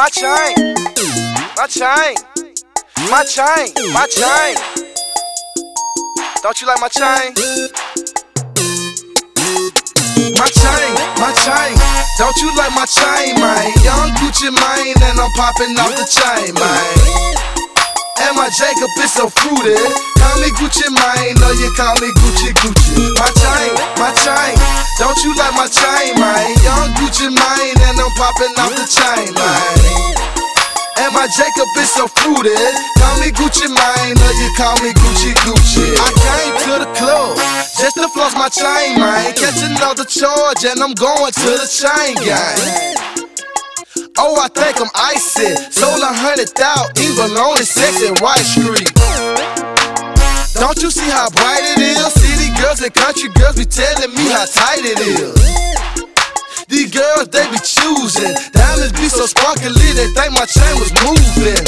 my chain, my chain, my chain, my chain. Don't you like my chain? My chain, my chain. Don't you like my chain, man? Young Gucci Mane, and I'm popping off the chain, man. And my Jacob is so fruity. Call me Gucci Mane, no you call me Gucci Gucci. My chain, my chain. Don't you like my chain, man? Young Gucci Mane, and I'm popping off the chain, man. And my Jacob is so fruity. Call me Gucci Mane, or you call me Gucci Gucci. I came to the club just to floss my chain, man. Catch another charge and I'm going to the chain gang. Oh, I think I'm icy. Sold 100,000, even on the 6th and White Street. Don't you see how bright it is? City girls and country girls be telling me how tight it is. These girls, they be choosing. Diamonds be so sparkly, they think my chain was moving.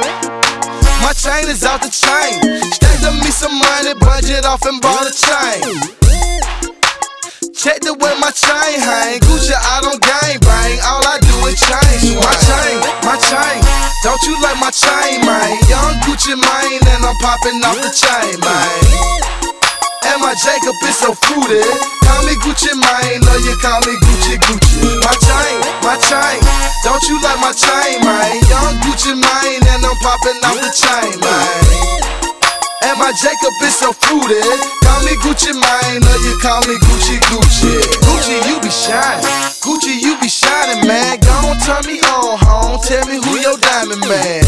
My chain is out the chain. Stacked up me some money, budget off and bought a chain. Check the way my chain hang. Gucci out on gang bang. All I do is change. My chain, my chain. Don't you like my chain, man? Young Gucci Mane, and I'm popping off the chain, man. And my Jacob is so fruity. Call me Gucci Mane, or you call me Gucci Gucci. My chain, my chain. Don't you like my chain, man? Young Gucci Mane, and I'm popping off the chain, man. And my Jacob is so fruity. Call me Gucci Mane, or you call me Gucci Gucci. Gucci, you be shining. Gucci, you be shining, man. Go on, turn me on, home. Tell me who your diamond man.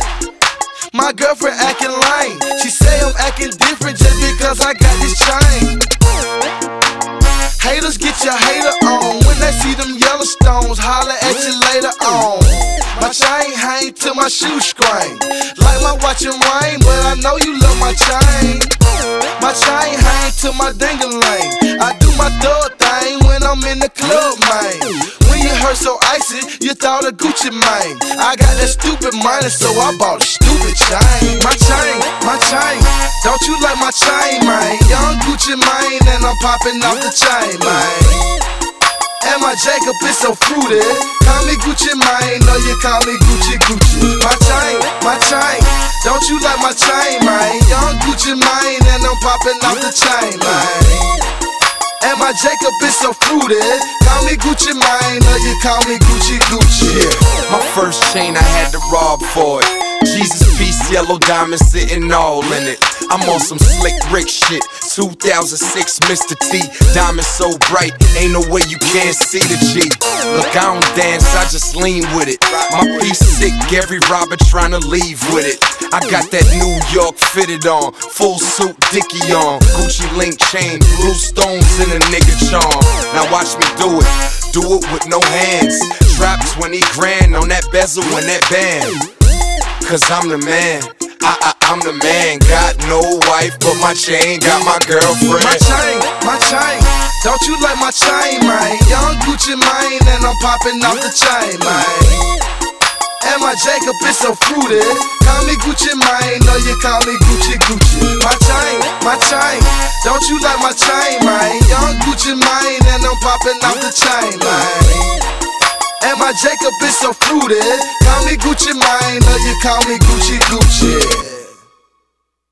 My girlfriend acting lame. She say I'm acting different just because I got this chain. Haters get your hater on. When they see them yellow stones, holler at you later on. My chain hang to my shoe screen. Like my watch and rain, but I know you love my chain. My chain hang to my ding-a-ling. I do my thug thing when I'm in the club, man. When you heard so icy, you thought of Gucci Mane. I got that stupid money, so I bought a stupid chain. My chain, my chain. Don't you like my chain, man? Young Gucci Mane, and I'm popping off the chain, man. And my Jacob is so fruity. Call me Gucci Mane, or you call me Gucci Gucci. My chain, my chain. Don't you like my chain, man? Young Gucci Mane, and I'm popping off the chain, man. And my Jacob is so fruity. Call me Gucci Mane, or you call me Gucci Gucci. Yeah, my first chain I had to rob for it. Jesus piece, yellow diamond sitting all in it. I'm on some slick Rick shit. 2006 Mr. T, diamond so bright, ain't no way you can't see the G. Look, I don't dance, I just lean with it. My piece sick, Gary Robert tryna leave with it. I got that New York fitted on, full suit Dickie on, Gucci link chain, blue stones in a nigga charm. Now watch me do it with no hands. Drop 20 grand on that bezel and that band. Cause I'm the man, I'm the man. Got no wife, but my chain got my girlfriend. My chain, my chain. Don't you like my chain, man? Young Gucci Mane, and I'm popping off the chain, man. And my Jacob is so fruity. Call me Gucci Mane, or you call me Gucci Gucci. My chain, my chain. Don't you like my chain, man? Young Gucci Mane, and I'm popping off the chain, man. And my Jacob is so fruity. Call me Gucci Mane, or you call me Gucci Gucci.